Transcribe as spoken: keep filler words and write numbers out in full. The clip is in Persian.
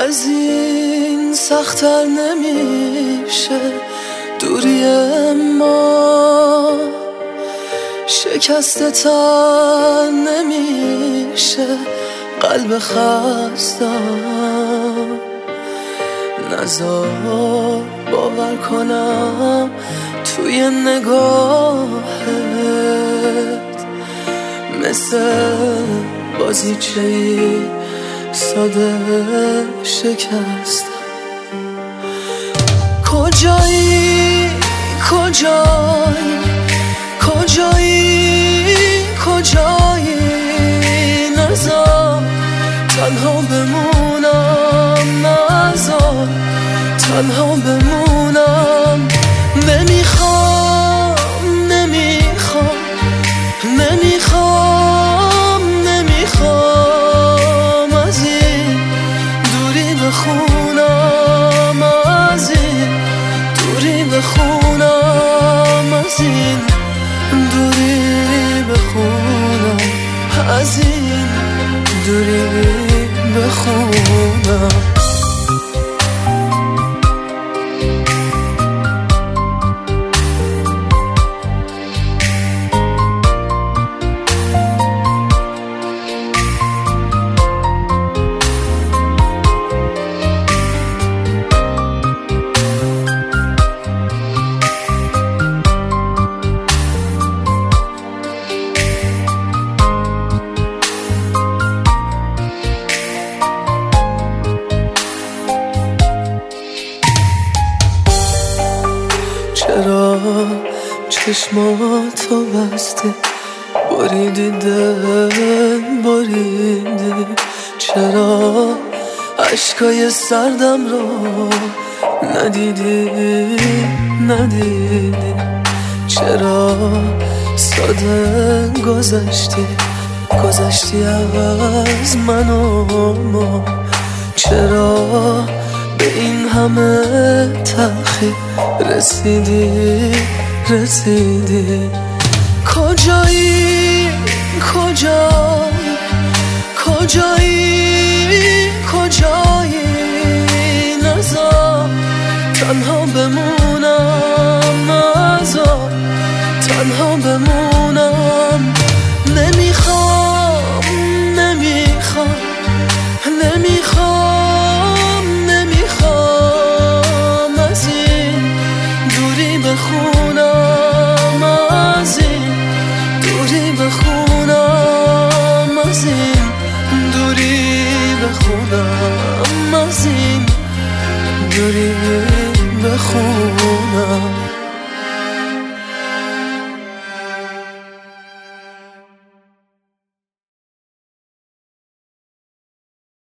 از این سخت‌تر نمیشه دوری ما، شکسته تر نمیشه قلب خستم. نزار باور کنم توی نگاهت مثل بازیچه‌ای ساده شکستم. کجایی کجایی کجایی کجایی نذار تنها بمونم، نذار تنها بمونم. نمیخوام نمیخوام نمیخوام نمیخوام از این دوری بخونم، از این دوری بخونم، از این دوری بخونم، از این دوری بخونم. چرا چشماتو بستی بریدی دل بریدی؟ چرا عشقای سردم رو ندیدی ندیدی؟ چرا ساده گذشتی گذشتی از من و ما؟ چرا به این همه تلخی رسیدی رسیدی؟ کجایی کجایی کجایی کجایی نذار تنها بمونم، نذار تنها بمونم. نمیخوام نمیخوام نمیخوام نمیخوام از این دوری بخونم، از این دوری بخونم، از این دوری بخونم، از این دوری بخونم.